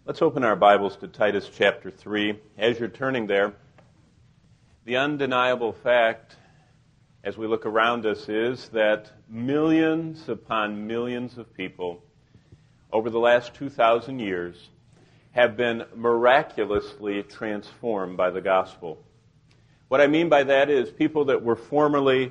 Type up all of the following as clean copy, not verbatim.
Let's open our Bibles to Titus chapter 3. As you're turning there, the undeniable fact as we look around us is that millions upon millions of people over the last 2,000 years have been miraculously transformed by the gospel. What I mean by that is people that were formerly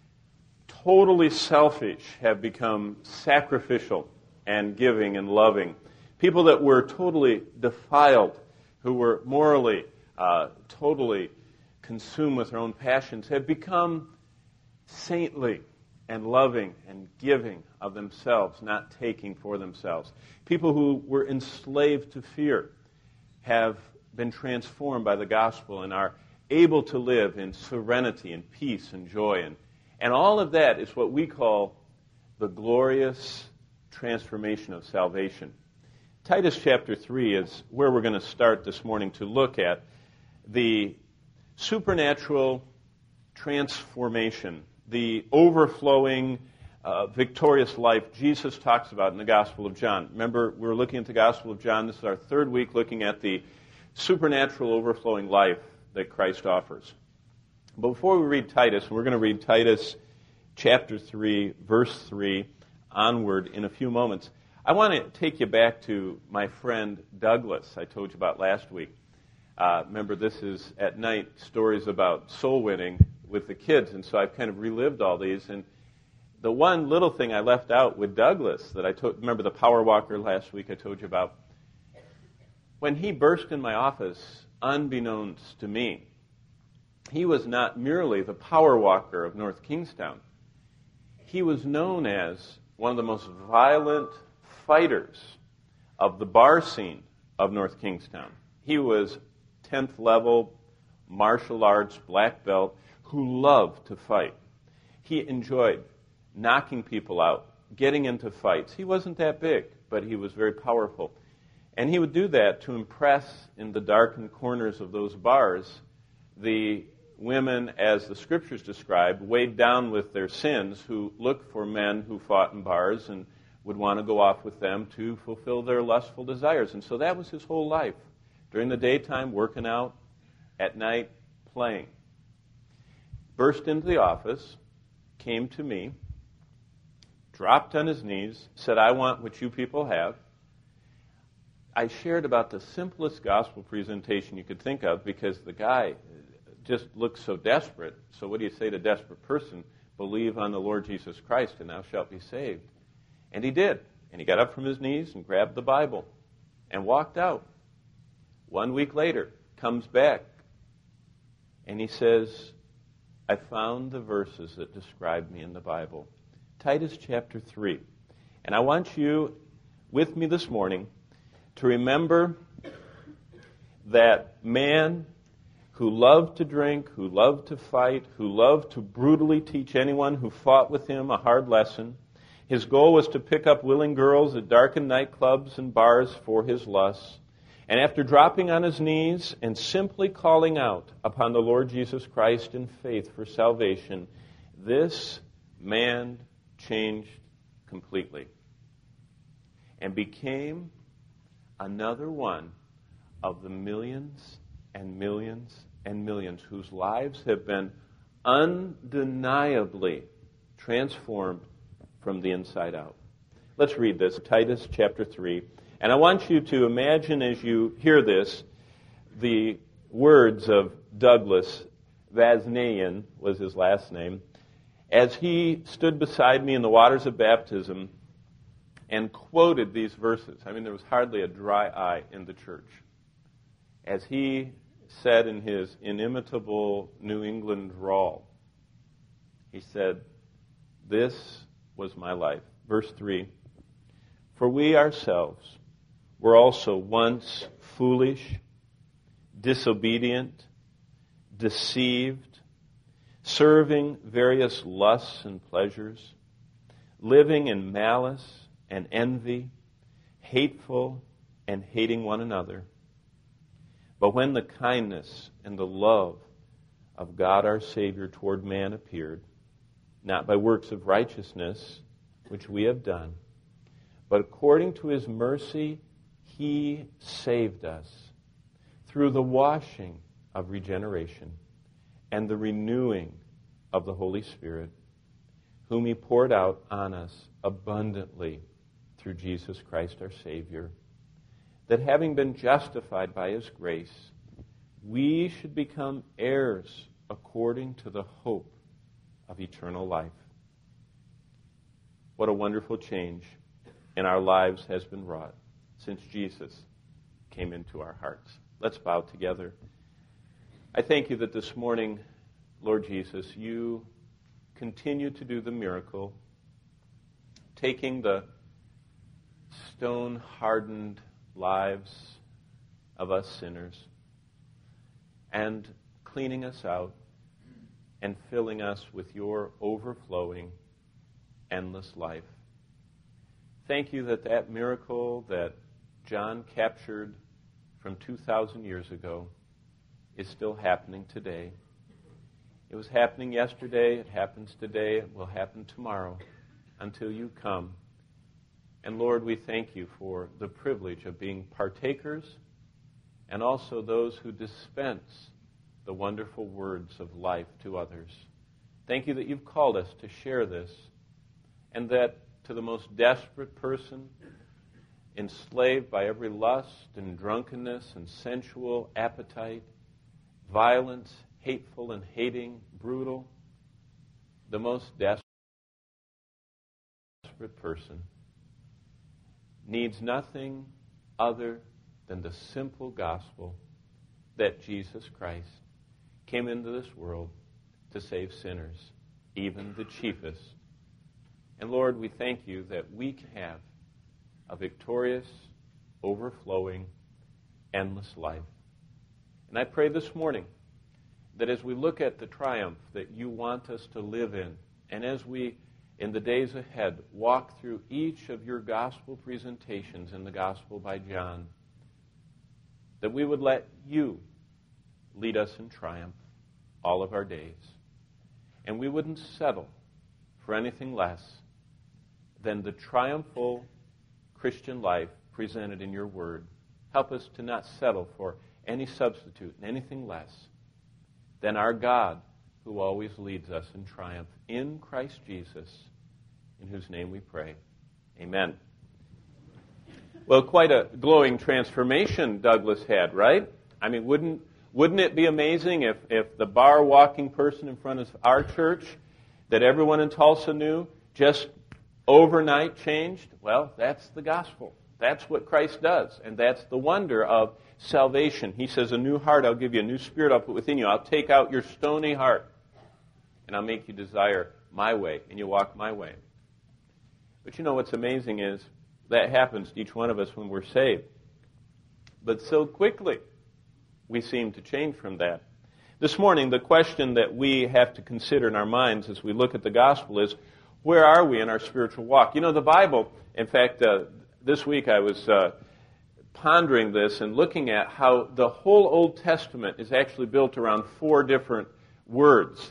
totally selfish have become sacrificial and giving and loving. People that were totally defiled, who were morally totally consumed with their own passions, have become saintly and loving and giving of themselves, not taking for themselves. People who were enslaved to fear have been transformed by the gospel and are able to live in serenity and peace and joy. And all of that is what we call the glorious transformation of salvation. Titus chapter 3 is where we're going to start this morning to look at the supernatural transformation, the overflowing, victorious life Jesus talks about in the Gospel of John. Remember, we're looking at the Gospel of John. This is our third week looking at the supernatural overflowing life that Christ offers. But before we read Titus, we're going to read Titus chapter 3, verse 3 onward in a few moments. I want to take you back to my friend Douglas I told you about last week. Remember, this is at night stories about soul winning with the kids, and so I've kind of relived all these. And the one little thing I left out with Douglas that I told, remember the power walker last week I told you about? When he burst in my office, unbeknownst to me, he was not merely the power walker of North Kingstown. He was known as one of the most violent fighters of the bar scene of North Kingstown. He was 10th level martial arts black belt who loved to fight. He enjoyed knocking people out, getting into fights. He wasn't that big, but he was very powerful. And he would do that to impress in the darkened corners of those bars the women, as the scriptures describe, weighed down with their sins, who looked for men who fought in bars and would want to go off with them to fulfill their lustful desires. And so that was his whole life. During the daytime, working out, at night, playing. Burst into the office, came to me, dropped on his knees, said, "I want what you people have." I shared about the simplest gospel presentation you could think of because the guy just looked so desperate. So what do you say to a desperate person? Believe on the Lord Jesus Christ and thou shalt be saved. And he did. And he got up from his knees and grabbed the Bible and walked out. 1 week later, comes back, and he says, "I found the verses that describe me in the Bible." Titus chapter 3. And I want you with me this morning to remember that man who loved to drink, who loved to fight, who loved to brutally teach anyone who fought with him a hard lesson. His goal was to pick up willing girls at darkened nightclubs and bars for his lusts. And after dropping on his knees and simply calling out upon the Lord Jesus Christ in faith for salvation, this man changed completely and became another one of the millions and millions and millions whose lives have been undeniably transformed from the inside out. Let's read this, Titus chapter 3. And I want you to imagine as you hear this, the words of Douglas, Vaznaian was his last name, as he stood beside me in the waters of baptism and quoted these verses. I mean, there was hardly a dry eye in the church. As he said in his inimitable New England drawl, he said, "This was my life." Verse 3, "For we ourselves were also once foolish, disobedient, deceived, serving various lusts and pleasures, living in malice and envy, hateful and hating one another. But when the kindness and the love of God our Savior toward man appeared, not by works of righteousness which we have done, but according to his mercy He saved us through the washing of regeneration and the renewing of the Holy Spirit, whom He poured out on us abundantly through Jesus Christ our Savior, that having been justified by His grace, we should become heirs according to the hope of eternal life. What a wonderful change in our lives has been wrought since Jesus came into our hearts. Let's bow together. I thank you that this morning, Lord Jesus, you continue to do the miracle, taking the stone-hardened lives of us sinners and cleaning us out and filling us with your overflowing, endless life. Thank you that that miracle that John captured from 2,000 years ago is still happening today. It was happening yesterday, it happens today, it will happen tomorrow until you come. And Lord, we thank you for the privilege of being partakers and also those who dispense the wonderful words of life to others. Thank you that you've called us to share this, and that to the most desperate person, enslaved by every lust and drunkenness and sensual appetite, violent, hateful and hating, brutal, the most desperate person needs nothing other than the simple gospel that Jesus Christ came into this world to save sinners, even the chiefest. And Lord, we thank you that we can have a victorious, overflowing, endless life. And I pray this morning that as we look at the triumph that you want us to live in, and as we, in the days ahead, walk through each of your gospel presentations in the Gospel by John, that we would let you lead us in triumph all of our days. And we wouldn't settle for anything less than the triumphal Christian life presented in your word. Help us to not settle for any substitute and anything less than our God, who always leads us in triumph in Christ Jesus, in whose name we pray. Amen. Well, quite a glowing transformation Douglas had, right? I mean, wouldn't it be amazing if the bar walking person in front of our church that everyone in Tulsa knew just overnight changed? Well, that's the gospel. That's what Christ does, and that's the wonder of salvation. He says, a new heart I'll give you, a new spirit I'll put within you. I'll take out your stony heart, and I'll make you desire my way, and you walk my way. But you know what's amazing is that happens to each one of us when we're saved. But so quickly we seem to change from that. This morning, the question that we have to consider in our minds as we look at the gospel is, where are we in our spiritual walk? You know, the Bible, in fact, this week I was pondering this and looking at how the whole Old Testament is actually built around 4 different words.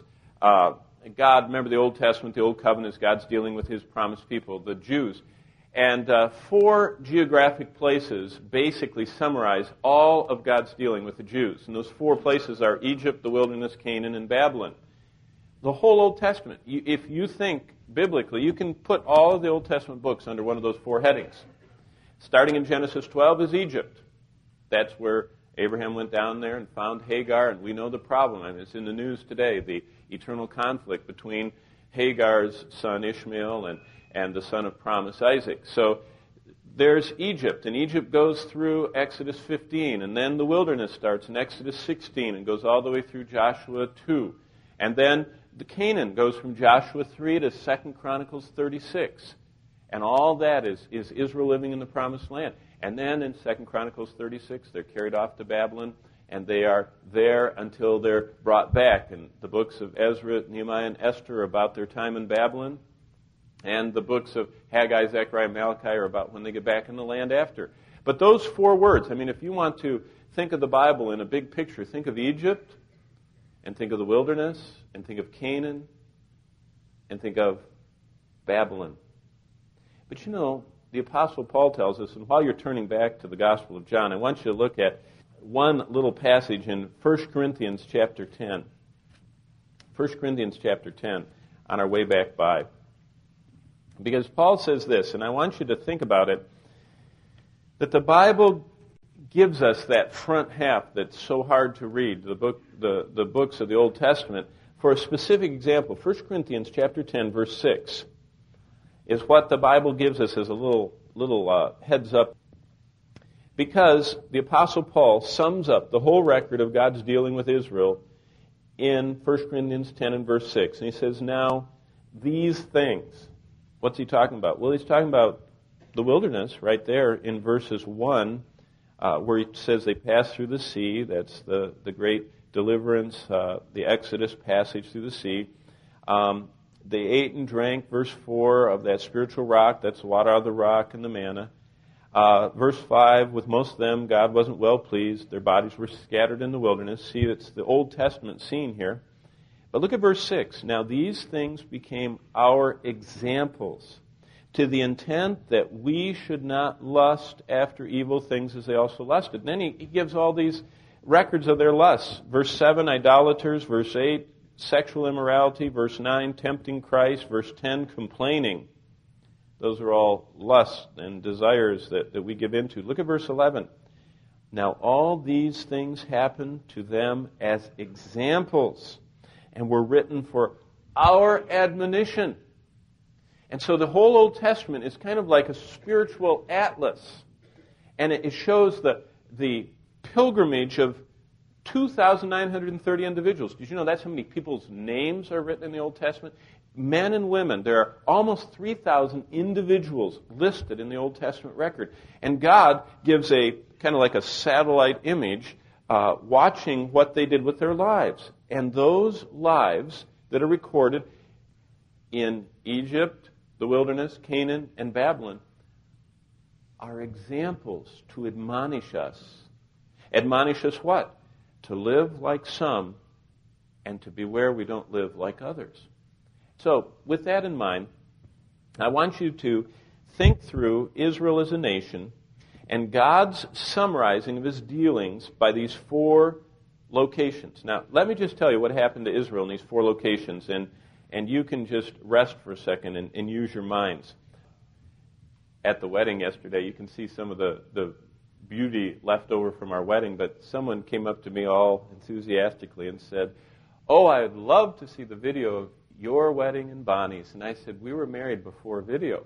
God, remember the Old Testament, the Old Covenant is God's dealing with His promised people, the Jews. And 4 geographic places basically summarize all of God's dealing with the Jews. And those 4 places are Egypt, the wilderness, Canaan, and Babylon. The whole Old Testament, if you think biblically, you can put all of the Old Testament books under one of those 4 headings. Starting in Genesis 12 is Egypt. That's where Abraham went down there and found Hagar, and we know the problem. I mean, it's in the news today, the eternal conflict between Hagar's son Ishmael and the son of promise Isaac. So there's Egypt, and Egypt goes through Exodus 15, and then the wilderness starts in Exodus 16 and goes all the way through Joshua 2. And then the Canaan goes from Joshua 3 to 2 Chronicles 36. And all that is Israel living in the promised land. And then in 2 Chronicles 36, they're carried off to Babylon, and they are there until they're brought back. And the books of Ezra, Nehemiah, and Esther are about their time in Babylon. And the books of Haggai, Zechariah, and Malachi are about when they get back in the land after. But those 4 words, I mean, if you want to think of the Bible in a big picture, think of Egypt, and think of the wilderness, and think of Canaan, and think of Babylon. But you know, the Apostle Paul tells us, and while you're turning back to the Gospel of John, I want you to look at one little passage in 1 Corinthians chapter 10. 1 Corinthians chapter 10, on our way back by. Because Paul says this, and I want you to think about it, that the Bible gives us that front half that's so hard to read, the books of the Old Testament, for a specific example. 1 Corinthians chapter 10, verse 6 is what the Bible gives us as a little heads up. Because the Apostle Paul sums up the whole record of God's dealing with Israel in 1 Corinthians 10 and verse 6. And he says, now, these things. What's he talking about? Well, he's talking about the wilderness right there in verses 1, where he says they passed through the sea. That's the great deliverance, the Exodus passage through the sea. They ate and drank, verse 4, of that spiritual rock. That's the water out of the rock and the manna. Verse 5, with most of them, God wasn't well pleased. Their bodies were scattered in the wilderness. See, it's the Old Testament scene here. But look at verse 6. Now these things became our examples, to the intent that we should not lust after evil things as they also lusted. And then he gives all these records of their lusts. Verse 7, idolaters. Verse 8, sexual immorality. Verse 9, tempting Christ. Verse 10, complaining. Those are all lusts and desires that we give into. Look at verse 11. Now all these things happened to them as examples and were written for our admonition. And so the whole Old Testament is kind of like a spiritual atlas. And it shows the pilgrimage of 2,930 individuals. Did you know that's how many people's names are written in the Old Testament? Men and women. There are almost 3,000 individuals listed in the Old Testament record. And God gives a kind of like a satellite image watching what they did with their lives. And those lives that are recorded in Egypt, the wilderness, Canaan, and Babylon are examples to admonish us. Admonish us what? To live like some and to beware we don't live like others. So, with that in mind, I want you to think through Israel as a nation and God's summarizing of His dealings by these 4 locations. Now, let me just tell you what happened to Israel in these 4 locations, and you can just rest for a second and use your minds. At the wedding yesterday, you can see some of the beauty left over from our wedding, but someone came up to me all enthusiastically and said, "Oh, I'd love to see the video of your wedding and Bonnie's." And I said, "We were married before video."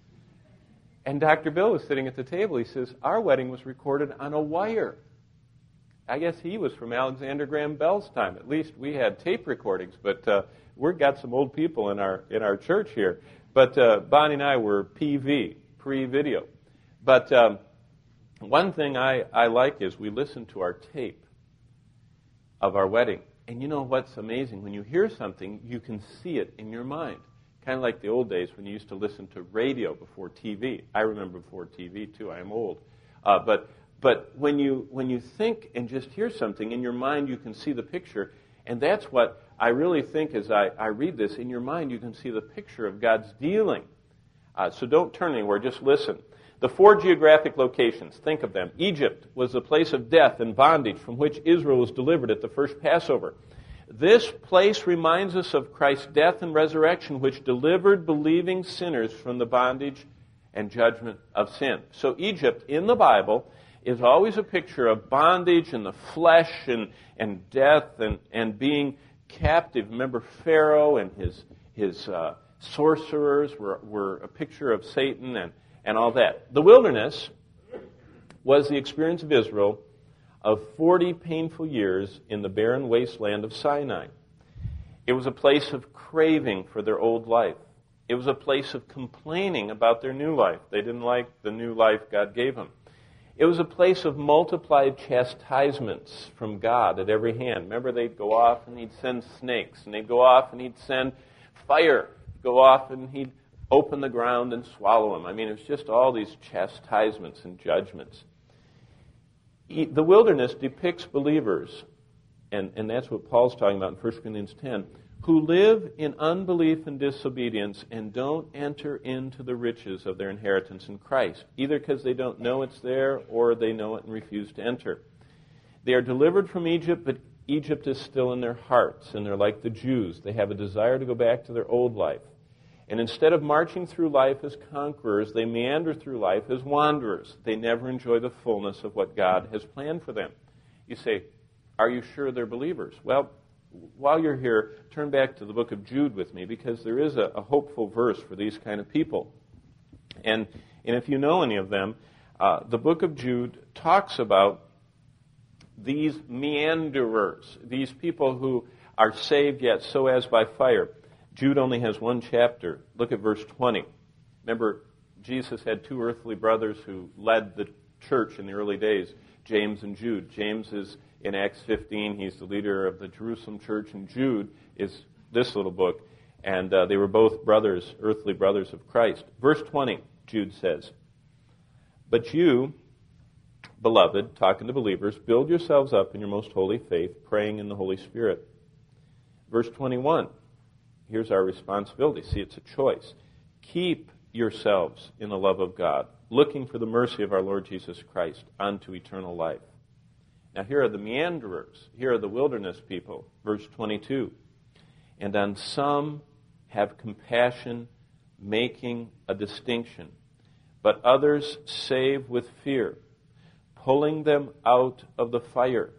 And Dr. Bill was sitting at the table. He says, "Our wedding was recorded on a wire." I guess he was from Alexander Graham Bell's time. At least we had tape recordings, but we've got some old people in our church here. But Bonnie and I were PV, pre-video. But one thing I like is we listen to our tape of our wedding. And you know what's amazing? When you hear something, you can see it in your mind. Kind of like the old days when you used to listen to radio before TV. I remember before TV, too. I am old. But when you think and just hear something, in your mind you can see the picture. And that's what I really think as I read this. In your mind you can see the picture of God's dealing. So don't turn anywhere, just listen. The 4 geographic locations, think of them. Egypt was the place of death and bondage from which Israel was delivered at the first Passover. This place reminds us of Christ's death and resurrection, which delivered believing sinners from the bondage and judgment of sin. So Egypt, in the Bible, is always a picture of bondage and the flesh and death and being captive. Remember Pharaoh and his sorcerers were a picture of Satan and all that. The wilderness was the experience of Israel of 40 painful years in the barren wasteland of Sinai. It was a place of craving for their old life. It was a place of complaining about their new life. They didn't like the new life God gave them. It was a place of multiplied chastisements from God at every hand. Remember, they'd go off and He'd send snakes, and they'd go off and He'd send fire, go off and He'd open the ground and swallow them. I mean, it was just all these chastisements and judgments. The wilderness depicts believers, and that's what Paul's talking about in 1 Corinthians 10, who live in unbelief and disobedience and don't enter into the riches of their inheritance in Christ, either because they don't know it's there or they know it and refuse to enter. They are delivered from Egypt, but Egypt is still in their hearts, and they're like the Jews. They have a desire to go back to their old life. And instead of marching through life as conquerors, they meander through life as wanderers. They never enjoy the fullness of what God has planned for them. You say, are you sure they're believers? Well, while you're here, turn back to the book of Jude with me, because there is a hopeful verse for these kind of people. And if you know any of them, the book of Jude talks about these meanderers, these people who are saved yet so as by fire. Jude only has one chapter. Look at verse 20. Remember, Jesus had two earthly brothers who led the church in the early days, James and Jude. James is in Acts 15. He's the leader of the Jerusalem church, and Jude is this little book. And they were both brothers, earthly brothers of Christ. Verse 20, Jude says, "But you, beloved," talking to believers, "build yourselves up in your most holy faith, praying in the Holy Spirit." Verse 21, here's our responsibility. See, it's a choice. "Keep yourselves in the love of God, looking for the mercy of our Lord Jesus Christ unto eternal life." Now here are the meanderers. Here are the wilderness people. Verse 22, "And on some have compassion, making a distinction, but others save with fear, pulling them out of the fire,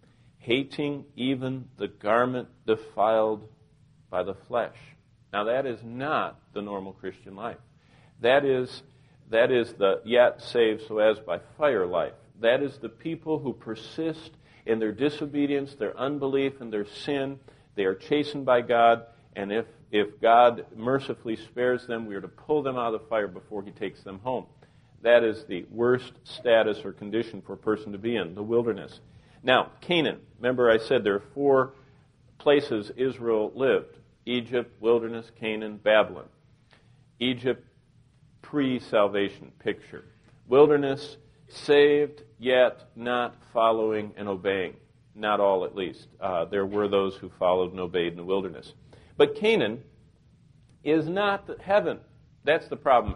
hating even the garment defiled by the flesh." Now that is not the normal Christian life. That is the yet saved so as by fire life. That is the people who persist in their disobedience, their unbelief, and their sin. They are chastened by God, and if God mercifully spares them, we are to pull them out of the fire before He takes them home. That is the worst status or condition for a person to be in, the wilderness. Now, Canaan. Remember I said there are four places Israel lived: Egypt, wilderness, Canaan, Babylon. Egypt, pre-salvation picture. Wilderness, saved, yet not following and obeying. Not all, at least. There were those who followed and obeyed in the wilderness. But Canaan is not heaven. That's the problem.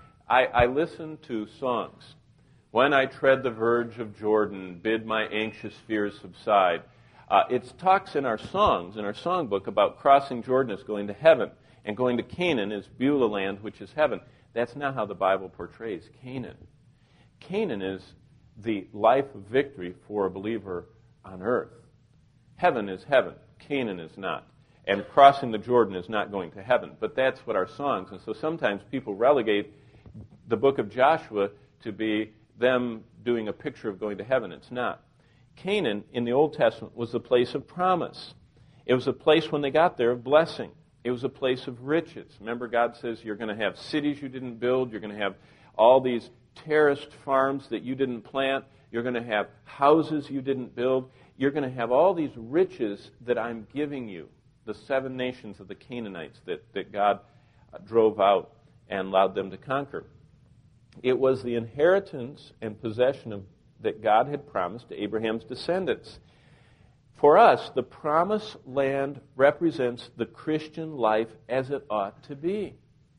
I listen to songs. "When I tread the verge of Jordan, bid my anxious fears subside." It talks in our songs, in our songbook, about crossing Jordan as going to heaven, and going to Canaan is Beulah land, which is heaven. That's not how the Bible portrays Canaan. Canaan is the life of victory for a believer on earth. Heaven is heaven. Canaan is not. And crossing the Jordan is not going to heaven. But that's what our songs. And so sometimes people relegate the book of Joshua to be them doing a picture of going to heaven. It's not. Canaan in the Old Testament was the place of promise. It was a place when they got there of blessing. It was a place of riches. Remember, God says you're going to have cities you didn't build. You're going to have all these terraced farms that you didn't plant. You're going to have houses you didn't build. You're going to have all these riches that I'm giving you. The 7 nations of the Canaanites that God drove out and allowed them to conquer. It was the inheritance and possession that God had promised to Abraham's descendants. For us, the promised land represents the Christian life as it ought to be.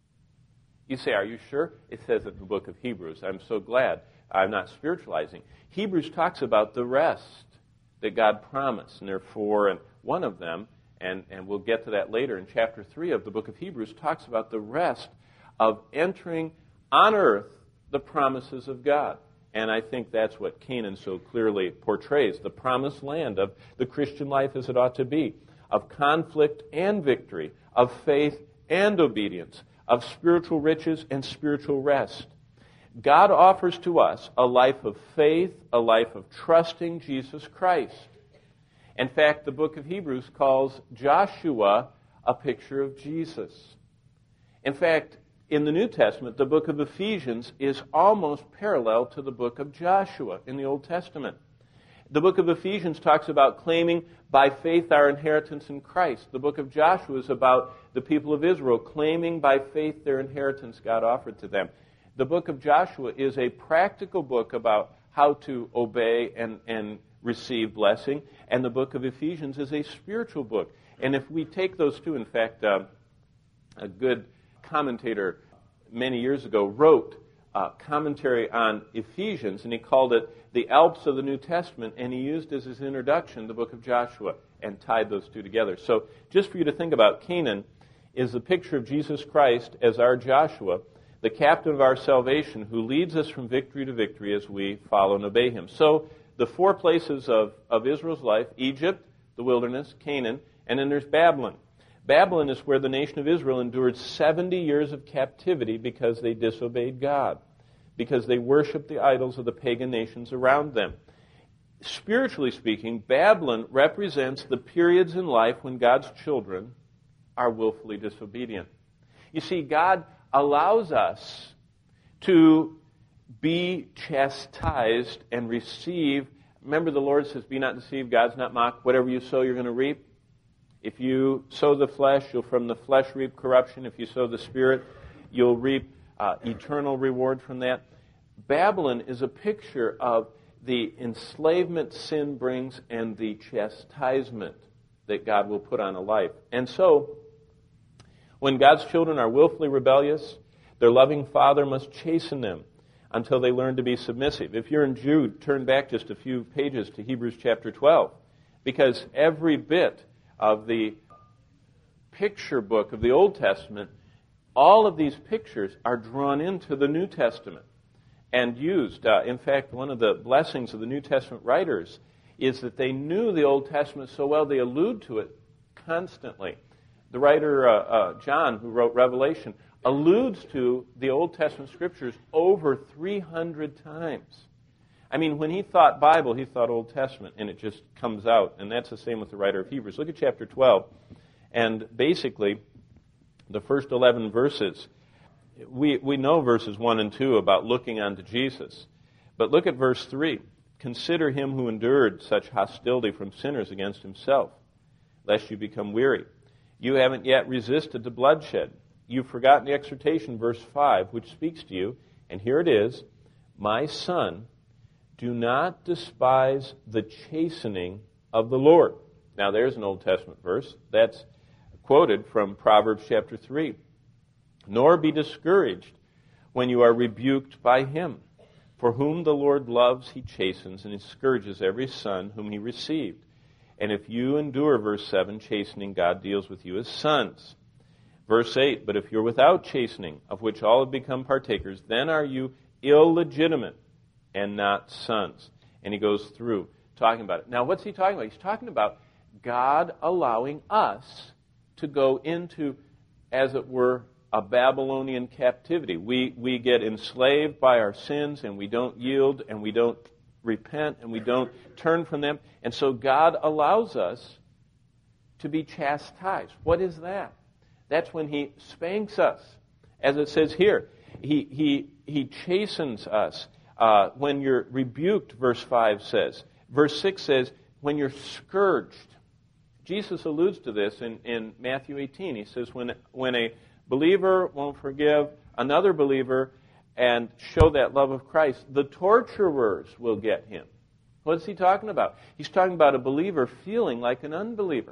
You say, are you sure? It says it in the book of Hebrews. I'm so glad. I'm not spiritualizing. Hebrews talks about the rest that God promised. And therefore, and one of them, and we'll get to that later in chapter 3 of the book of Hebrews, talks about the rest of entering on earth the promises of God. And I think that's what Canaan so clearly portrays, the promised land of the Christian life as it ought to be, of conflict and victory, of faith and obedience, of spiritual riches and spiritual rest. God offers to us a life of faith, a life of trusting Jesus Christ. In fact, the book of Hebrews calls Joshua a picture of Jesus. In fact, in the New Testament, the book of Ephesians is almost parallel to the book of Joshua in the Old Testament. The book of Ephesians talks about claiming by faith our inheritance in Christ. The book of Joshua is about the people of Israel claiming by faith their inheritance God offered to them. The book of Joshua is a practical book about how to obey and receive blessing, and the book of Ephesians is a spiritual book. And if we take those two, in fact, a good commentator many years ago wrote a commentary on Ephesians, and he called it the Alps of the New Testament, and he used as his introduction the book of Joshua and tied those two together. So just for you to think about, Canaan is the picture of Jesus Christ as our Joshua, the captain of our salvation, who leads us from victory to victory as we follow and obey him. So the four places of Israel's life: Egypt, the wilderness, Canaan, and then there's Babylon. Babylon is where the nation of Israel endured 70 years of captivity because they disobeyed God, because they worshiped the idols of the pagan nations around them. Spiritually speaking, Babylon represents the periods in life when God's children are willfully disobedient. You see, God allows us to be chastised and receive. Remember, the Lord says, "Be not deceived, God's not mocked. Whatever you sow, you're going to reap." If you sow the flesh, you'll from the flesh reap corruption. If you sow the Spirit, you'll reap eternal reward from that. Babylon is a picture of the enslavement sin brings and the chastisement that God will put on a life. And so, when God's children are willfully rebellious, their loving Father must chasten them until they learn to be submissive. If you're in Jude, turn back just a few pages to Hebrews chapter 12, because every bit of the picture book of the Old Testament, all of these pictures are drawn into the New Testament and used. In fact, one of the blessings of the New Testament writers is that they knew the Old Testament so well they allude to it constantly. The writer John, who wrote Revelation, alludes to the Old Testament scriptures over 300 times. I mean, when he thought Bible, he thought Old Testament, and it just comes out. And that's the same with the writer of Hebrews. Look at chapter 12. And basically, the first 11 verses, we know verses 1 and 2 about looking unto Jesus. But look at verse 3. "Consider him who endured such hostility from sinners against himself, lest you become weary. You haven't yet resisted to bloodshed. You've forgotten the exhortation," verse 5, which speaks to you. And here it is, "My son, do not despise the chastening of the Lord." Now there's an Old Testament verse. That's quoted from Proverbs chapter 3. "Nor be discouraged when you are rebuked by him. For whom the Lord loves, he chastens, and he scourges every son whom he received. And if you endure," verse 7, "chastening, God deals with you as sons." Verse 8, "But if you're without chastening, of which all have become partakers, then are you illegitimate and not sons." And he goes through talking about it. Now, what's he talking about? He's talking about God allowing us to go into, as it were, a Babylonian captivity. We get enslaved by our sins, and we don't yield, and we don't repent, and we don't turn from them. And so God allows us to be chastised. What is that? That's when he spanks us. As it says here, he chastens us. When you're rebuked, verse 5 says. Verse 6 says, when you're scourged. Jesus alludes to this in Matthew 18. He says, when a believer won't forgive another believer and show that love of Christ, the torturers will get him. What's he talking about? He's talking about a believer feeling like an unbeliever.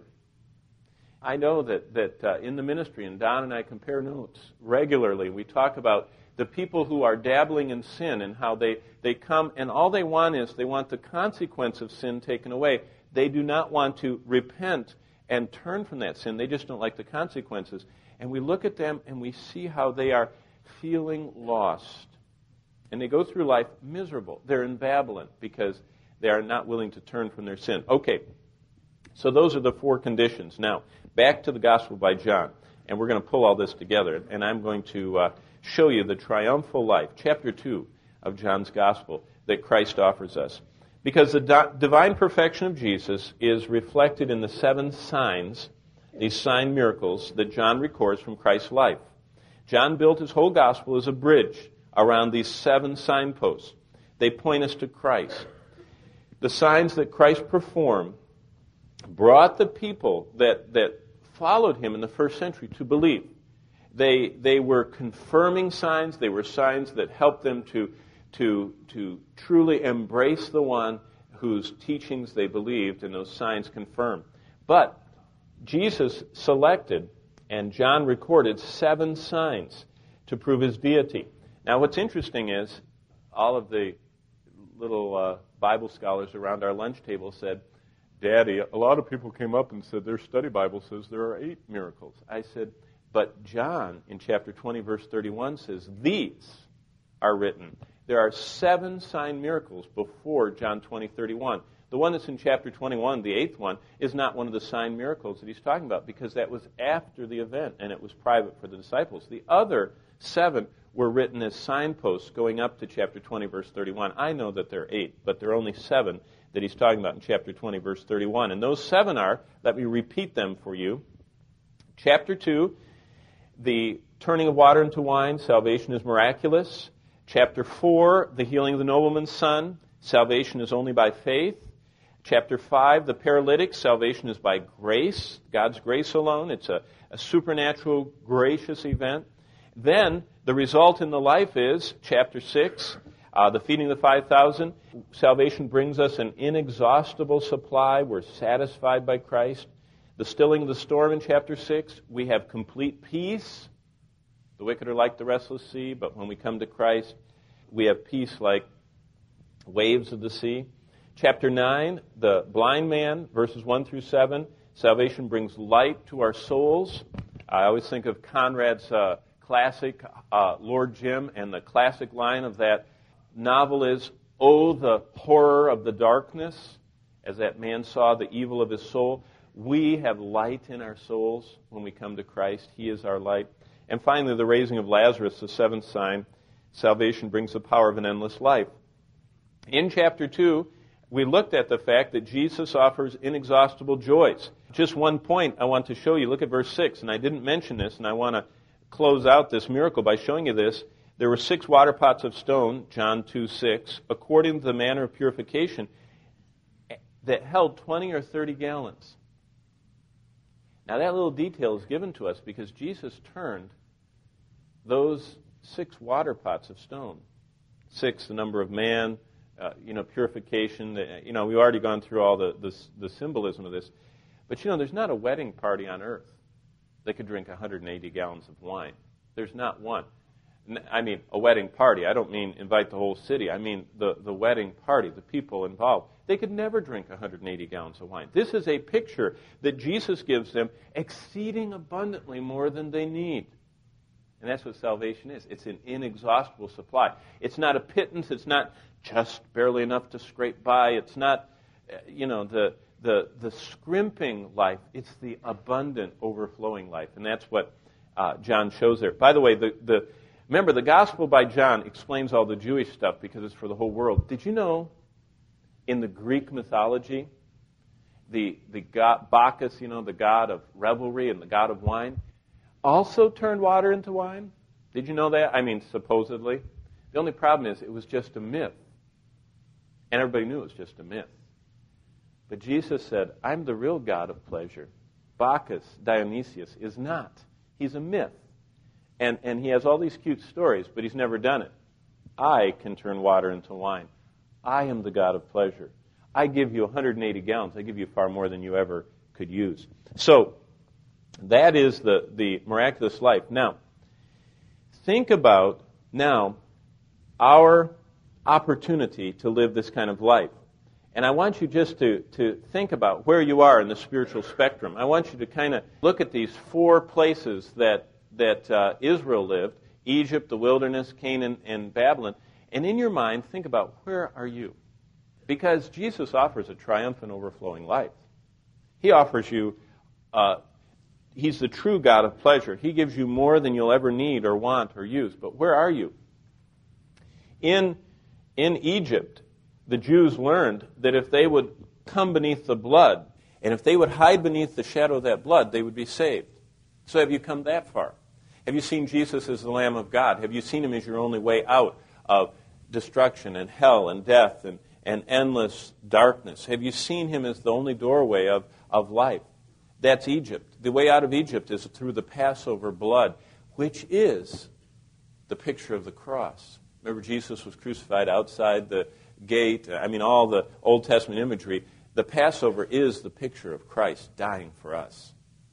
I know that in the ministry, and Don and I compare notes regularly, we talk about the people who are dabbling in sin and how they come and all they want is they want the consequence of sin taken away. They do not want to repent and turn from that sin. They just don't like the consequences. And we look at them and we see how they are feeling lost. And they go through life miserable. They're in Babylon because they are not willing to turn from their sin. Okay, so those are the four conditions. Now, back to the Gospel by John. And we're going to pull all this together. And I'm going to show you the triumphal life, chapter 2 of John's Gospel, that Christ offers us. Because the divine perfection of Jesus is reflected in the 7 signs, these sign miracles that John records from Christ's life. John built his whole Gospel as a bridge around these 7 signposts. They point us to Christ. The signs that Christ performed brought the people that followed him in the first century to believe. They were confirming signs. They were signs that helped them to truly embrace the one whose teachings they believed, and those signs confirmed. But Jesus selected, and John recorded, 7 signs to prove his deity. Now, what's interesting is all of the little Bible scholars around our lunch table said, Daddy, a lot of people came up and said their study Bible says there are 8 miracles. I said, but John in chapter 20, verse 31 says, these are written. There are 7 sign miracles before John 20:31. The one that's in chapter 21, the 8th one, is not one of the sign miracles that he's talking about because that was after the event and it was private for the disciples. The other 7 were written as signposts going up to chapter 20, verse 31. I know that there are 8, but there are only 7 that he's talking about in chapter 20, verse 31. And those 7 are, let me repeat them for you. Chapter 2, the turning of water into wine, salvation is miraculous. Chapter 4, the healing of the nobleman's son, salvation is only by faith. Chapter 5, the paralytic, salvation is by grace, God's grace alone. It's a supernatural, gracious event. Then, the result in the life is, chapter 6, the feeding of the 5,000. Salvation brings us an inexhaustible supply. We're satisfied by Christ. The stilling of the storm in chapter 6, we have complete peace. The wicked are like the restless sea, but when we come to Christ, we have peace like waves of the sea. Chapter 9, the blind man, verses 1 through 7. Salvation brings light to our souls. I always think of Conrad's classic Lord Jim, and the classic line of that novel is, "Oh, the horror of the darkness," as that man saw the evil of his soul. We have light in our souls when we come to Christ. He is our light. And finally, the raising of Lazarus, the 7th sign. Salvation brings the power of an endless life. In chapter 2, we looked at the fact that Jesus offers inexhaustible joys. Just one point I want to show you. Look at verse 6, and I didn't mention this, and I want to close out this miracle by showing you this. There were 6 water pots of stone, John 2:6, according to the manner of purification, that held 20 or 30 gallons. Now that little detail is given to us because Jesus turned those 6 water pots of stone. 6, the number of man, purification. We've already gone through all the symbolism of this. But there's not a wedding party on earth that could drink 180 gallons of wine. There's not one. I mean, a wedding party. I don't mean invite the whole city. I mean the wedding party, the people involved. They could never drink 180 gallons of wine. This is a picture that Jesus gives them, exceeding abundantly more than they need. And that's what salvation is. It's an inexhaustible supply. It's not a pittance. It's not just barely enough to scrape by. It's not, the scrimping life. It's the abundant, overflowing life. And that's what John shows there. By the way, remember, the Gospel by John explains all the Jewish stuff because it's for the whole world. Did you know in the Greek mythology, the god Bacchus, the god of revelry and the god of wine, also turned water into wine? Did you know that? I mean, supposedly. The only problem is it was just a myth. And everybody knew it was just a myth. But Jesus said, I'm the real god of pleasure. Bacchus, Dionysius, is not. He's a myth. And he has all these cute stories, but he's never done it. I can turn water into wine. I am the god of pleasure. I give you 180 gallons. I give you far more than you ever could use. So, that is the miraculous life. Now, think about now our opportunity to live this kind of life. And I want you just to think about where you are in the spiritual spectrum. I want you to kind of look at these 4 places that Israel lived: Egypt, the wilderness, Canaan, and Babylon. And in your mind, think about, where are you? Because Jesus offers a triumphant, overflowing life. He offers you, He's the true God of pleasure. He gives you more than you'll ever need or want or use. But where are you? In Egypt, the Jews learned that if they would come beneath the blood, and if they would hide beneath the shadow of that blood, they would be saved. So have you come that far? Have you seen Jesus as the Lamb of God? Have you seen Him as your only way out of destruction and hell and death and endless darkness? Have you seen Him as the only doorway of life? That's Egypt. The way out of Egypt is through the Passover blood, which is the picture of the cross. Remember, Jesus was crucified outside the gate. All the Old Testament imagery. The Passover is the picture of Christ dying for us.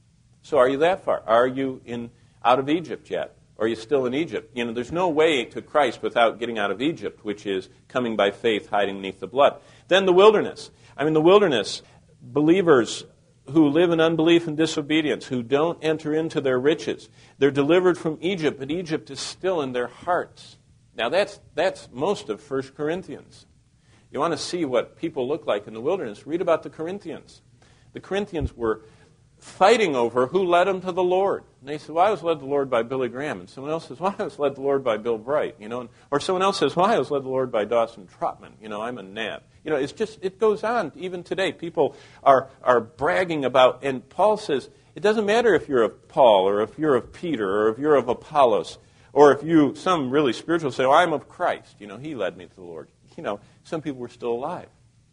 So are you that far? Are you out of Egypt yet? Or are you still in Egypt? There's no way to Christ without getting out of Egypt, which is coming by faith, hiding beneath the blood. Then the wilderness. The wilderness, believers who live in unbelief and disobedience, who don't enter into their riches. They're delivered from Egypt, but Egypt is still in their hearts. Now that's most of 1 Corinthians. You want to see what people look like in the wilderness, read about the Corinthians. The Corinthians were fighting over who led them to the Lord. And they said, well, I was led to the Lord by Billy Graham. And someone else says, well, I was led to the Lord by Bill Bright. Or someone else says, well, I was led to the Lord by Dawson Trotman. I'm a nab. It goes on even today. People are bragging about, and Paul says, it doesn't matter if you're of Paul or if you're of Peter or if you're of Apollos or if some really spiritual say, oh, I'm of Christ. He led me to the Lord. Some people were still alive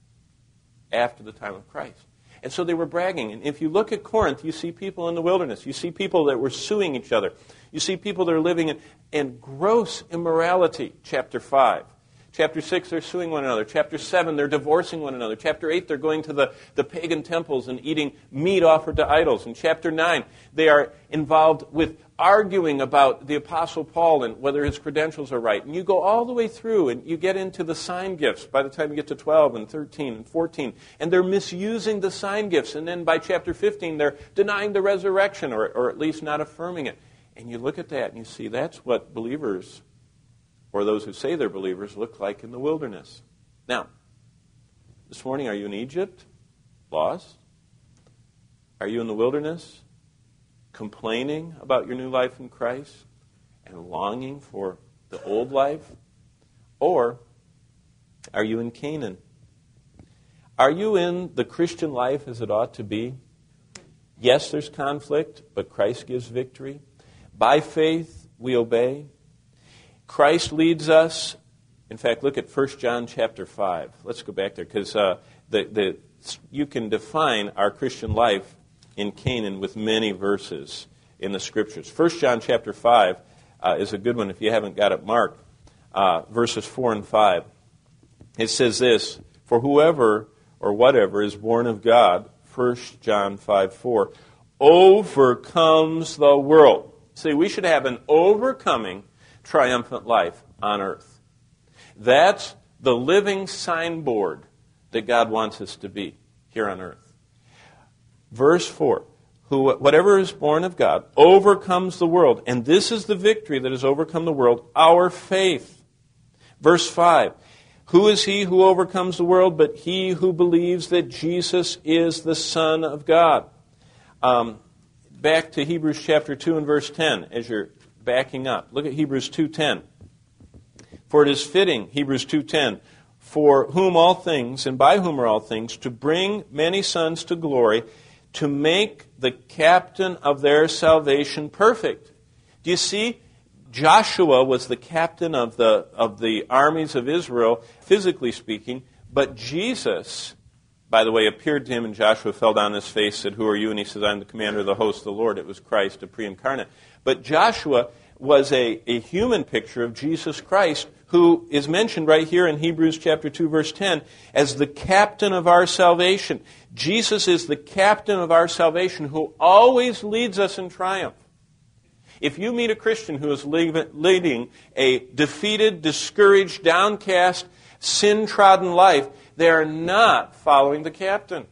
after the time of Christ. And so they were bragging. And if you look at Corinth, you see people in the wilderness. You see people that were suing each other. You see people that are living in gross immorality, chapter 5. Chapter 6, they're suing one another. Chapter 7, they're divorcing one another. Chapter 8, they're going to the pagan temples and eating meat offered to idols. In chapter 9, they are involved with arguing about the Apostle Paul and whether his credentials are right. And you go all the way through and you get into the sign gifts by the time you get to 12 and 13 and 14. And they're misusing the sign gifts. And then by chapter 15, they're denying the resurrection or at least not affirming it. And you look at that and you see that's what believers, or those who say they're believers, look like in the wilderness. Now, this morning, are you in Egypt? Lost? Are you in the wilderness? Complaining about your new life in Christ and longing for the old life? Or are you in Canaan? Are you in the Christian life as it ought to be? Yes, there's conflict, but Christ gives victory. By faith, we obey. Christ leads us. In fact, look at 1 John chapter 5. Let's go back there because you can define our Christian life in Canaan with many verses in the Scriptures. 1 John chapter 5 is a good one if you haven't got it marked. Verses 4 and 5. It says this, for whoever or whatever is born of God, 1 John 5:4, overcomes the world. See, we should have an overcoming triumphant life on earth. That's the living signboard that God wants us to be here on earth. Verse 4, whatever is born of God overcomes the world, and this is the victory that has overcome the world, our faith. Verse 5, who is he who overcomes the world but he who believes that Jesus is the Son of God? Back to Hebrews chapter 2 and verse 10 as you're backing up. Look at Hebrews 2:10. For it is fitting, Hebrews 2:10, for whom all things, and by whom are all things, to bring many sons to glory, to make the captain of their salvation perfect. Do you see? Joshua was the captain of the armies of Israel, physically speaking, but Jesus, by the way, appeared to him, and Joshua fell down on his face, said, who are you? And he said, I'm the commander of the host of the Lord. It was Christ, a pre-incarnate. But Joshua was a human picture of Jesus Christ, who is mentioned right here in Hebrews chapter 2, verse 10, as the captain of our salvation. Jesus is the captain of our salvation who always leads us in triumph. If you meet a Christian who is leading a defeated, discouraged, downcast, sin-trodden life, they are not following the captain.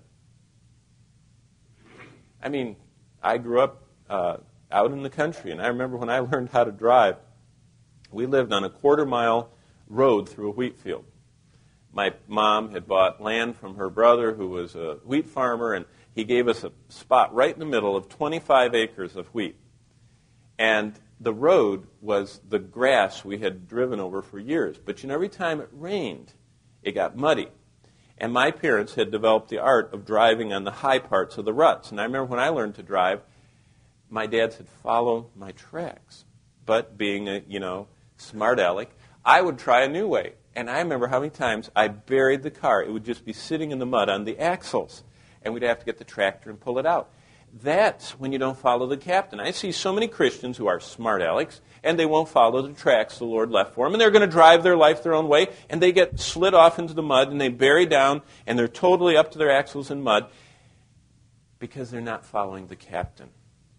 I grew up out in the country, and I remember when I learned how to drive, we lived on a quarter-mile road through a wheat field. My mom had bought land from her brother, who was a wheat farmer, and he gave us a spot right in the middle of 25 acres of wheat. And the road was the grass we had driven over for years. But every time it rained, it got muddy. And my parents had developed the art of driving on the high parts of the ruts. And I remember when I learned to drive, my dad said, follow my tracks. But being a, smart aleck, I would try a new way. And I remember how many times I buried the car. It would just be sitting in the mud on the axles. And we'd have to get the tractor and pull it out. That's when you don't follow the captain. I see so many Christians who are smart alecks, and they won't follow the tracks the Lord left for them. And they're going to drive their life their own way, and they get slid off into the mud, and they bury down, and they're totally up to their axles in mud because they're not following the captain.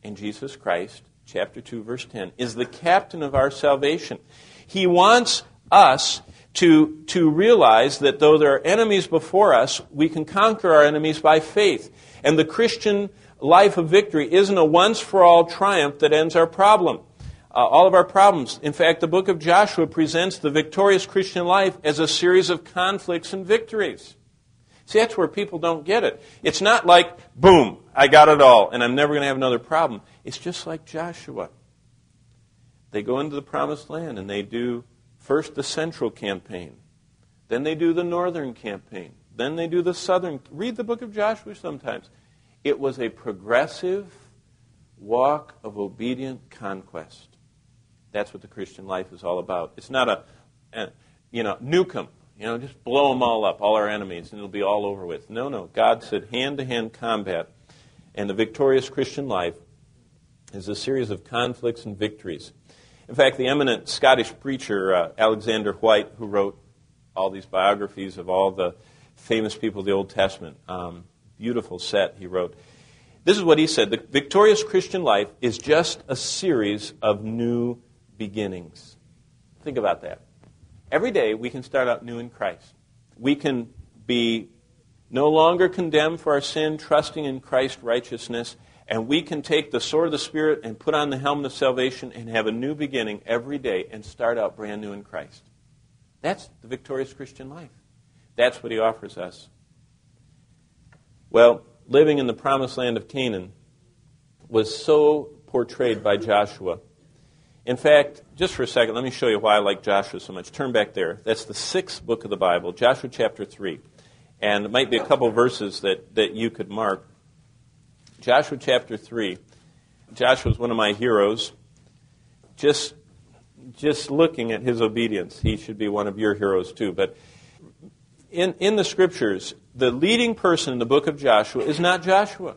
And Jesus Christ, chapter 2, verse 10, is the captain of our salvation. He wants us to realize that though there are enemies before us, we can conquer our enemies by faith. And the Christian life of victory isn't a once-for-all triumph that ends our problem. All of our problems. In fact, the book of Joshua presents the victorious Christian life as a series of conflicts and victories. See, that's where people don't get it. It's not like, boom, I got it all, and I'm never going to have another problem. It's just like Joshua. They go into the promised land, and they do first the central campaign. Then they do the northern campaign. Then they do the southern. Read the book of Joshua sometimes. It was a progressive walk of obedient conquest. That's what the Christian life is all about. It's not a nuke them. Just blow them all up, all our enemies, and it'll be all over with. No. God said hand-to-hand combat. And the victorious Christian life is a series of conflicts and victories. In fact, the eminent Scottish preacher, Alexander White, who wrote all these biographies of all the famous people of the Old Testament, beautiful set he wrote. This is what he said: the victorious Christian life is just a series of new beginnings. Think about that. Every day we can start out new in Christ. We can be no longer condemned for our sin, trusting in Christ's righteousness, and we can take the sword of the Spirit and put on the helmet of salvation and have a new beginning every day and start out brand new in Christ. That's the victorious Christian life. That's what he offers us. Well, living in the promised land of Canaan was so portrayed by Joshua. In fact, just for a second, let me show you why I like Joshua so much. Turn back there. That's the 6th book of the Bible, Joshua chapter 3. And it might be a couple verses that you could mark. Joshua chapter 3. Joshua is one of my heroes. Just looking at his obedience, he should be one of your heroes too. But in the Scriptures, the leading person in the book of Joshua is not Joshua.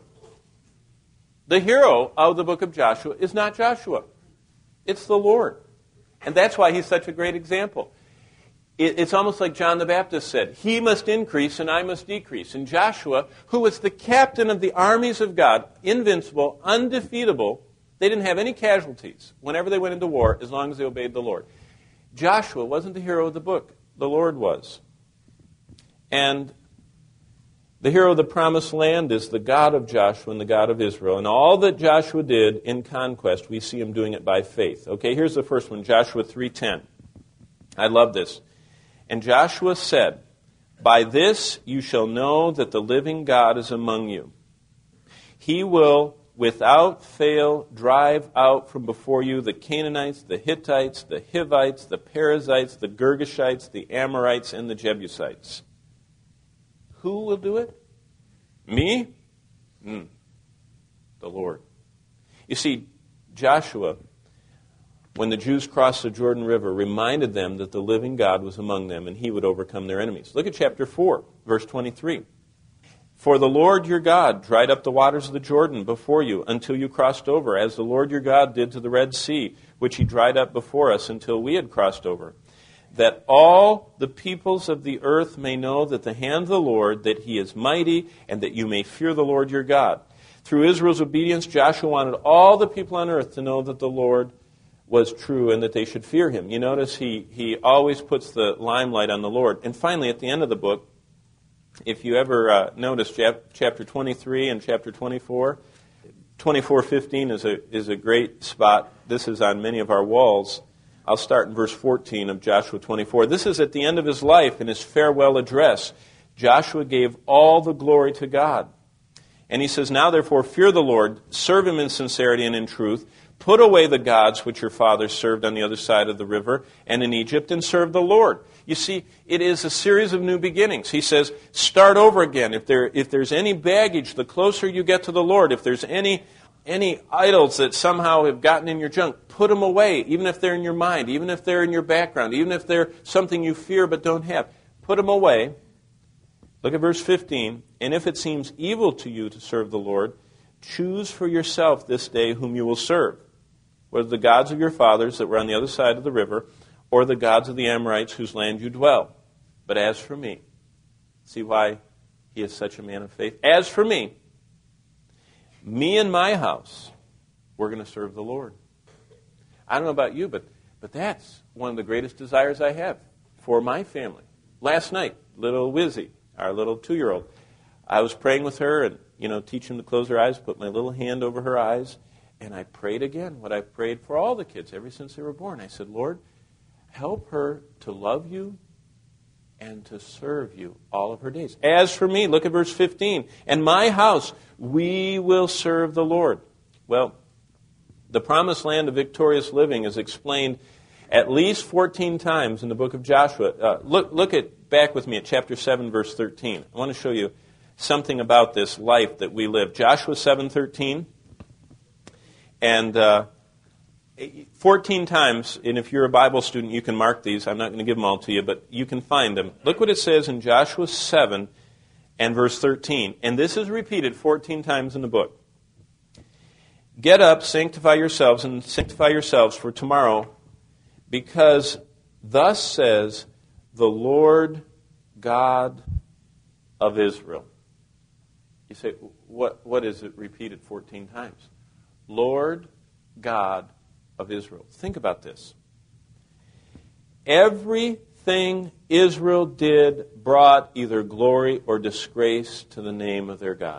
The hero of the book of Joshua is not Joshua. It's the Lord. And that's why he's such a great example. It's almost like John the Baptist said, he must increase and I must decrease. And Joshua, who was the captain of the armies of God, invincible, undefeatable, they didn't have any casualties whenever they went into war as long as they obeyed the Lord. Joshua wasn't the hero of the book. The Lord was. And the hero of the promised land is the God of Joshua and the God of Israel. And all that Joshua did in conquest, we see him doing it by faith. Okay, here's the first one, Joshua 3:10. I love this. And Joshua said, by this you shall know that the living God is among you. He will without fail drive out from before you the Canaanites, the Hittites, the Hivites, the Perizzites, the Girgashites, the Amorites, and the Jebusites. Who will do it? Me? The Lord. You see, Joshua, when the Jews crossed the Jordan River, reminded them that the living God was among them and he would overcome their enemies. Look at chapter 4, verse 23. For the Lord your God dried up the waters of the Jordan before you until you crossed over, as the Lord your God did to the Red Sea, which he dried up before us until we had crossed over. That all the peoples of the earth may know that the hand of the Lord, that he is mighty, and that you may fear the Lord your God. Through Israel's obedience, Joshua wanted all the people on earth to know that the Lord was true and that they should fear him. You notice he always puts the limelight on the Lord. And finally, at the end of the book, if you ever notice chapter 23 and chapter 24, 24:15 is a great spot. This is on many of our walls. I'll start in verse 14 of Joshua 24. This is at the end of his life in his farewell address. Joshua gave all the glory to God. And he says, now therefore fear the Lord, serve him in sincerity and in truth, put away the gods which your fathers served on the other side of the river and in Egypt, and serve the Lord. You see, it is a series of new beginnings. He says, start over again. If there's any baggage, the closer you get to the Lord, if there's any idols that somehow have gotten in your junk, put them away, even if they're in your mind, even if they're in your background, even if they're something you fear but don't have. Put them away. Look at verse 15. And if it seems evil to you to serve the Lord, choose for yourself this day whom you will serve, whether the gods of your fathers that were on the other side of the river, or the gods of the Amorites whose land you dwell. But as for me, see why he is such a man of faith? As for me and my house, we're going to serve the Lord. I don't know about you, but that's one of the greatest desires I have for my family. Last night, little Wizzy, our little 2-year-old, I was praying with her and, teaching them to close their eyes, put my little hand over her eyes, and I prayed again what I've prayed for all the kids ever since they were born. I said, Lord, help her to love you and to serve you all of her days. As for me, look at verse 15, and my house, we will serve the Lord. Well, the promised land of victorious living is explained at least 14 times in the book of Joshua. Look back with me at chapter 7, verse 13. I want to show you something about this life that we live. Joshua 7:13, and 14 times, and if you're a Bible student, you can mark these. I'm not going to give them all to you, but you can find them. Look what it says in Joshua 7 and verse 13. And this is repeated 14 times in the book. Get up, sanctify yourselves for tomorrow, because thus says the Lord God of Israel. You say, what is it repeated 14 times? Lord God of Israel. Think about this. Everything Israel did brought either glory or disgrace to the name of their God.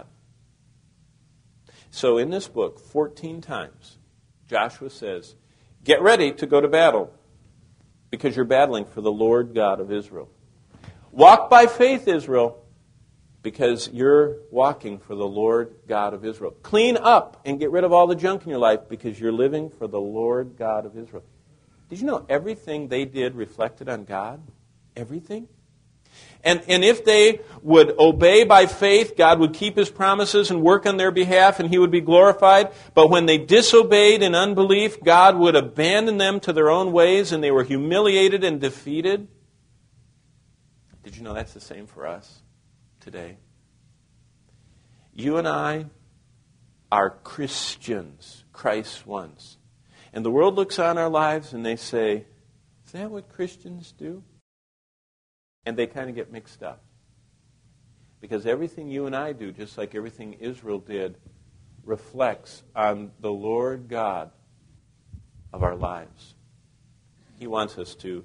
So in this book, 14 times, Joshua says, get ready to go to battle because you're battling for the Lord God of Israel. Walk by faith, Israel, because you're walking for the Lord God of Israel. Clean up and get rid of all the junk in your life because you're living for the Lord God of Israel. Did you know everything they did reflected on God? Everything? And if they would obey by faith, God would keep His promises and work on their behalf, and He would be glorified. But when they disobeyed in unbelief, God would abandon them to their own ways, and they were humiliated and defeated. Did you know that's the same for us today? You and I are Christians, Christ's ones. And the world looks on our lives and they say, is that what Christians do? And they kind of get mixed up. Because everything you and I do, just like everything Israel did, reflects on the Lord God of our lives. He wants us to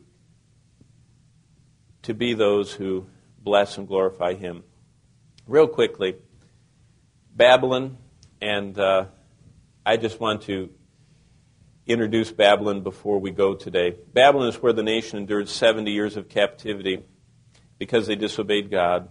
be those who bless and glorify Him. Real quickly, Babylon, and I just want to introduce Babylon before we go today. Babylon is where the nation endured 70 years of captivity because they disobeyed God.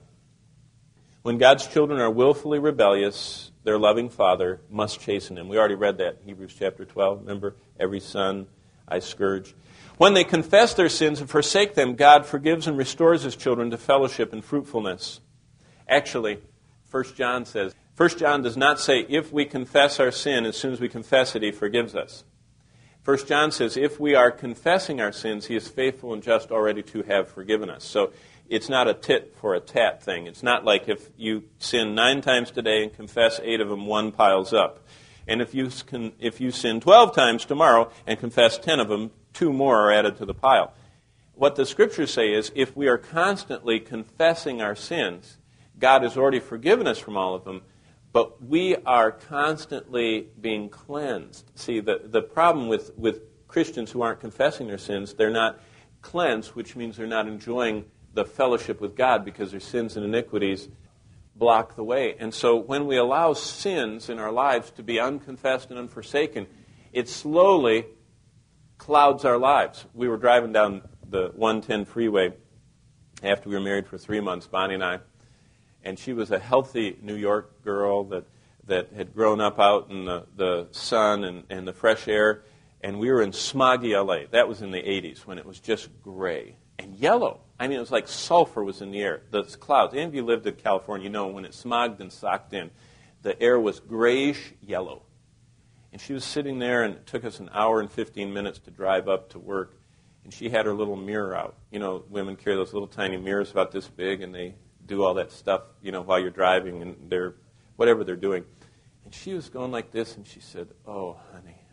When God's children are willfully rebellious, their loving Father must chasten them. We already read that in Hebrews chapter 12. Remember, every son I scourge. When they confess their sins and forsake them, God forgives and restores His children to fellowship and fruitfulness. Actually, 1 John says, 1 John does not say, if we confess our sin, as soon as we confess it, He forgives us. 1 John says, if we are confessing our sins, He is faithful and just already to have forgiven us. So it's not a tit for a tat thing. It's not like if you sin 9 times today and confess 8 of them, 1 piles up. And if you sin 12 times tomorrow and confess 10 of them, 2 more are added to the pile. What the Scriptures say is, if we are constantly confessing our sins, God has already forgiven us from all of them, but we are constantly being cleansed. See, the problem with Christians who aren't confessing their sins, they're not cleansed, which means they're not enjoying the fellowship with God because their sins and iniquities block the way. And so when we allow sins in our lives to be unconfessed and unforsaken, it slowly clouds our lives. We were driving down the 110 freeway after we were married for 3 months, Bonnie and I, and she was a healthy New York girl that had grown up out in the sun and the fresh air, and we were in smoggy L.A. That was in the 80s when it was just gray and yellow. I mean, it was like sulfur was in the air. The clouds, any of you lived in California, you know when it smogged and socked in, the air was grayish yellow. And she was sitting there, and it took us an hour and 15 minutes to drive up to work, and she had her little mirror out. You know, women carry those little tiny mirrors about this big, and they do all that stuff, you know, while you're driving, and they're whatever they're doing. And she was going like this, and she said, "Oh, honey,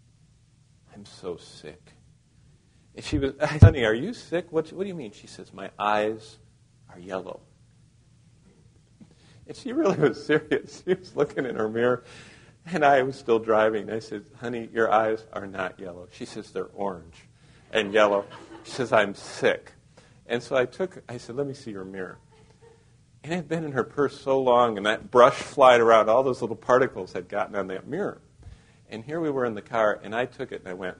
I'm so sick." And she was, "Honey, are you sick? What do you mean?" She says, "My eyes are yellow." And she really was serious. She was looking in her mirror, And I was still driving. I said, honey, your eyes are not yellow. She says, they're orange and yellow. She says, I'm sick. And so I said, let me see your mirror. And it had been in her purse so long, and that brush flied around, all those little particles had gotten on that mirror. And here we were in the car, and I took it and I went,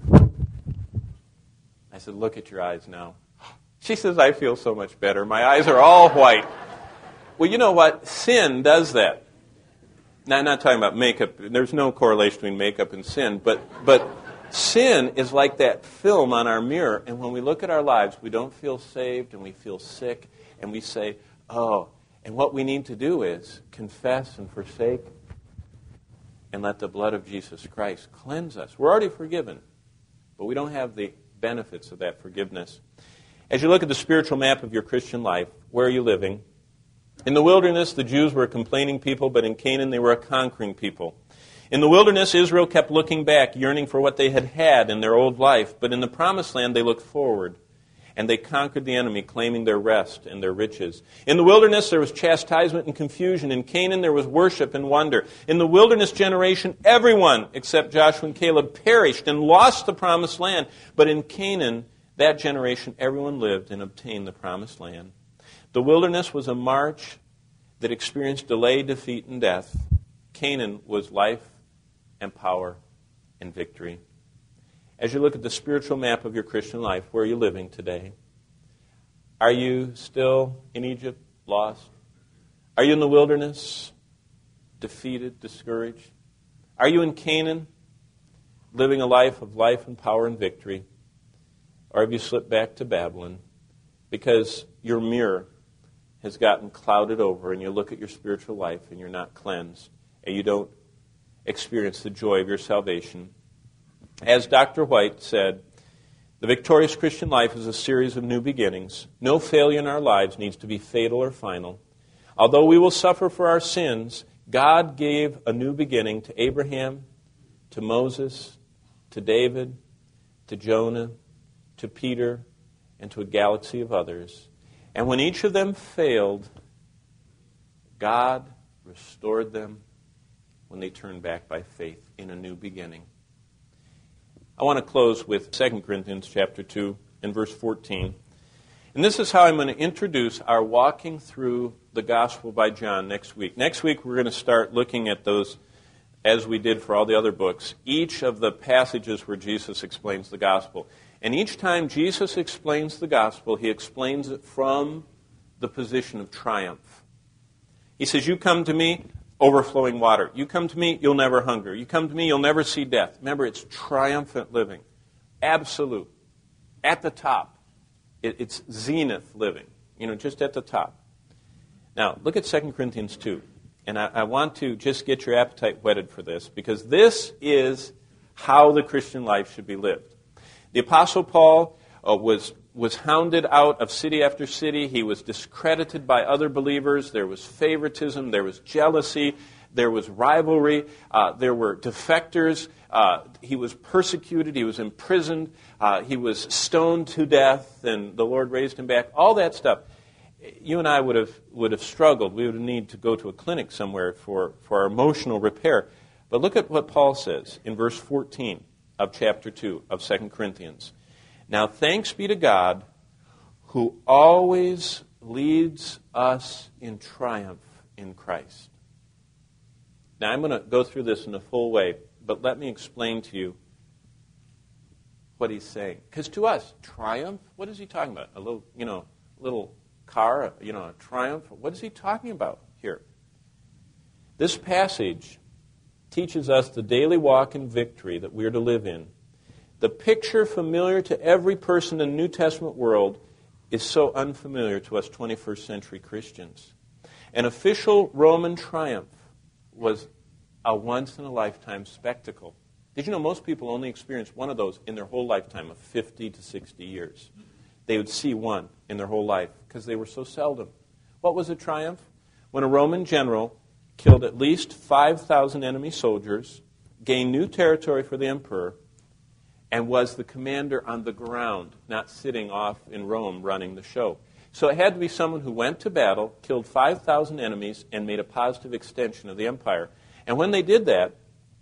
I said, look at your eyes now. She says, I feel so much better. My eyes are all white. Well, you know what? Sin does that. Now, I'm not talking about makeup. There's no correlation between makeup and sin. But sin is like that film on our mirror. And when we look at our lives, we don't feel saved and we feel sick. And we say, oh. And what we need to do is confess and forsake and let the blood of Jesus Christ cleanse us. We're already forgiven. But we don't have the benefits of that forgiveness. As you look at the spiritual map of your Christian life, where are you living? In the wilderness, the Jews were a complaining people, but in Canaan, they were a conquering people. In the wilderness, Israel kept looking back, yearning for what they had in their old life. But in the promised land, they looked forward, and they conquered the enemy, claiming their rest and their riches. In the wilderness, there was chastisement and confusion. In Canaan, there was worship and wonder. In the wilderness generation, everyone except Joshua and Caleb perished and lost the promised land. But in Canaan, that generation, everyone lived and obtained the promised land. The wilderness was a march that experienced delay, defeat, and death. Canaan was life and power and victory. As you look at the spiritual map of your Christian life, where are you living today? Are you still in Egypt, lost? Are you in the wilderness, defeated, discouraged? Are you in Canaan, living a life of life and power and victory? Or have you slipped back to Babylon because your mirror has gotten clouded over and you look at your spiritual life and you're not cleansed and you don't experience the joy of your salvation? As Dr. White said, the victorious Christian life is a series of new beginnings. No failure in our lives needs to be fatal or final. Although we will suffer for our sins, God gave a new beginning to Abraham, to Moses, to David, to Jonah, to Peter, and to a galaxy of others. And when each of them failed, God restored them when they turned back by faith in a new beginning. I want to close with 2 Corinthians chapter 2 and verse 14. And this is how I'm going to introduce our walking through the Gospel by John next week. Next week we're going to start looking at those, as we did for all the other books, each of the passages where Jesus explains the Gospel. And each time Jesus explains the Gospel, he explains it from the position of triumph. He says, you come to me, overflowing water. You come to me, you'll never hunger. You come to me, you'll never see death. Remember, it's triumphant living. Absolute. At the top. It's zenith living. Just at the top. Now, look at 2 Corinthians 2. And I want to just get your appetite whetted for this, because this is how the Christian life should be lived. The Apostle Paul was hounded out of city after city. He was discredited by other believers. There was favoritism. There was jealousy. There was rivalry. There were defectors. He was persecuted. He was imprisoned. He was stoned to death, and the Lord raised him back. All that stuff. You and I would have struggled. We would need to go to a clinic somewhere for our emotional repair. But look at what Paul says in verse 14 of chapter 2 of 2 Corinthians. Now thanks be to God who always leads us in triumph in Christ. Now I'm going to go through this in a full way, but let me explain to you what he's saying. Because to us, triumph, what is he talking about? A little car, a Triumph? What is he talking about here? This passage teaches us the daily walk in victory that we are to live in. The picture familiar to every person in the New Testament world is so unfamiliar to us 21st century Christians. An official Roman triumph was a once-in-a-lifetime spectacle. Did you know most people only experience one of those in their whole lifetime of 50 to 60 years? They would see one in their whole life because they were so seldom. What was a triumph? When a Roman general killed at least 5,000 enemy soldiers, gained new territory for the emperor, and was the commander on the ground, not sitting off in Rome running the show. So it had to be someone who went to battle, killed 5,000 enemies, and made a positive extension of the empire. And when they did that,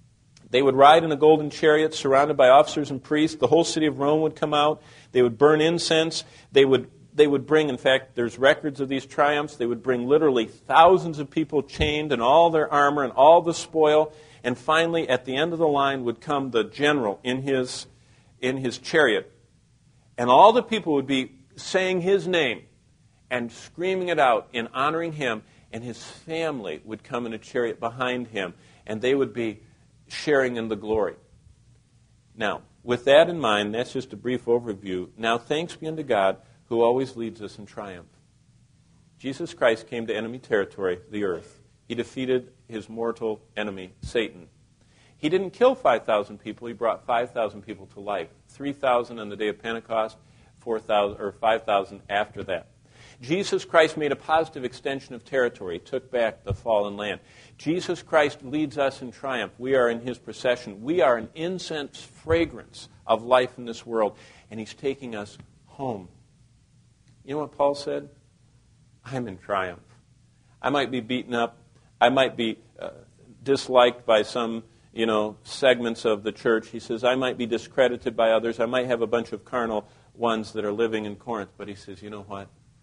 They would ride in a golden chariot surrounded by officers and priests. The whole city of Rome would come out. They would burn incense. They would bring, in fact, there's records of these triumphs. They would bring literally thousands of people chained and all their armor and all the spoil. And finally, at the end of the line would come the general in his chariot. And all the people would be saying his name and screaming it out in honoring him. And his family would come in a chariot behind him. And they would be sharing in the glory. Now, with that in mind, that's just a brief overview. Now, thanks be unto God who always leads us in triumph. Jesus Christ came to enemy territory, the earth. He defeated his mortal enemy, Satan. He didn't kill 5,000 people. He brought 5,000 people to life. 3,000 on the day of Pentecost, 4,000 or 5,000 after that. Jesus Christ made a positive extension of territory. He took back the fallen land. Jesus Christ leads us in triumph. We are in his procession. We are an incense fragrance of life in this world, and he's taking us home. You know what Paul said? I'm in triumph. I might be beaten up. I might be disliked by some, segments of the church. He says, I might be discredited by others. I might have a bunch of carnal ones that are living in Corinth. But he says, you know what?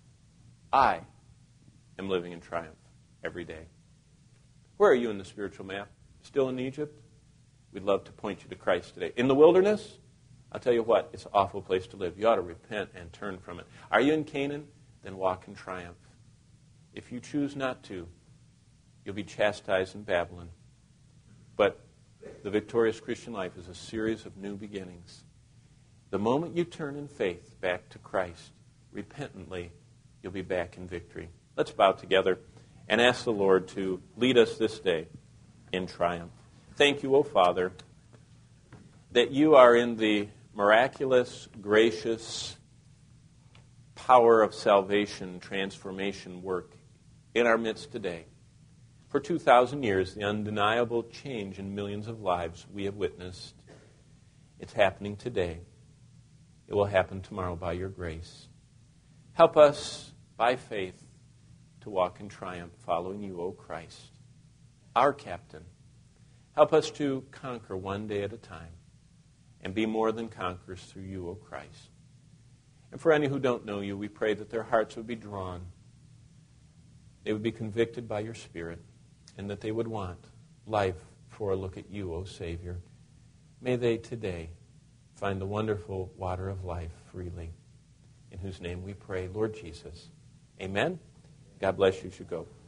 I am living in triumph every day. Where are you in the spiritual map? Still in Egypt? We'd love to point you to Christ today. In the wilderness? I'll tell you what, it's an awful place to live. You ought to repent and turn from it. Are you in Canaan? Then walk in triumph. If you choose not to, you'll be chastised in Babylon. But the victorious Christian life is a series of new beginnings. The moment you turn in faith back to Christ, repentantly, you'll be back in victory. Let's bow together and ask the Lord to lead us this day in triumph. Thank you, O Father, that you are in the miraculous, gracious power of salvation, transformation work in our midst today. For 2,000 years, the undeniable change in millions of lives we have witnessed. It's happening today. It will happen tomorrow by your grace. Help us, by faith, to walk in triumph, following you, O Christ, our captain. Help us to conquer one day at a time and be more than conquerors through you, O Christ. And for any who don't know you, we pray that their hearts would be drawn. They would be convicted by your Spirit, and that they would want life for a look at you, O Savior. May they today find the wonderful water of life freely, in whose name we pray, Lord Jesus. Amen. God bless you. You should go.